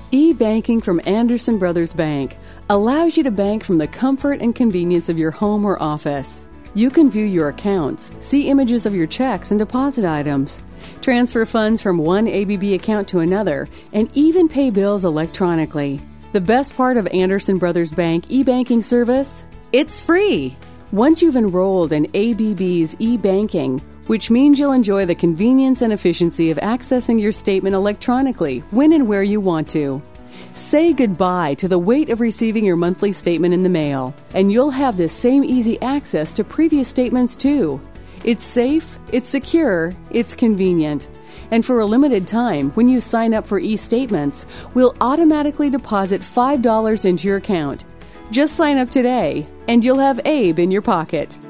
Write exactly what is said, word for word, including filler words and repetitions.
E-banking from Anderson Brothers Bank allows you to bank from the comfort and convenience of your home or office. You can view your accounts, see images of your checks and deposit items, transfer funds from one A B B account to another, and even pay bills electronically. The best part of Anderson Brothers Bank e-banking service? It's free! Once you've enrolled in A B B's e-banking, which means you'll enjoy the convenience and efficiency of accessing your statement electronically when and where you want to. Say goodbye to the wait of receiving your monthly statement in the mail, and you'll have this same easy access to previous statements too. It's safe, it's secure, it's convenient. And for a limited time, when you sign up for e-statements, we'll automatically deposit five dollars into your account. Just sign up today, and you'll have Abe in your pocket.